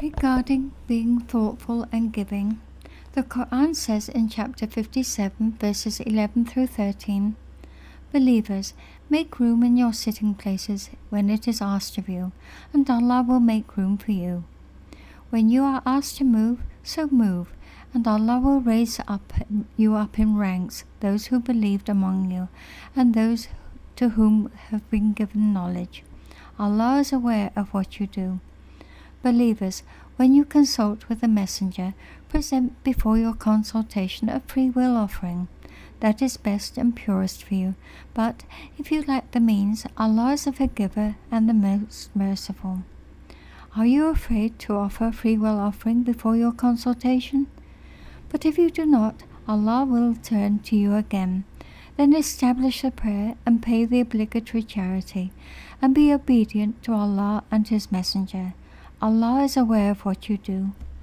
Regarding being thoughtful and giving, the Quran says in chapter 57, verses 11 through 13, "Believers, make room in your sitting places when it is asked of you, and Allah will make room for you. When you are asked to move, so move, and Allah will raise you up in ranks, those who believed among you, and those to whom have been given knowledge. Allah is aware of what you do. Believers, when you consult with the Messenger, present before your consultation a free will offering. That is best and purest for you. But if you lack the means, Allah is the forgiver and the most merciful." Are you afraid to offer a free will offering before your consultation? But if you do not, Allah will turn to you again. Then establish the prayer and pay the obligatory charity, and be obedient to Allah and His Messenger. Allah is aware of what you do.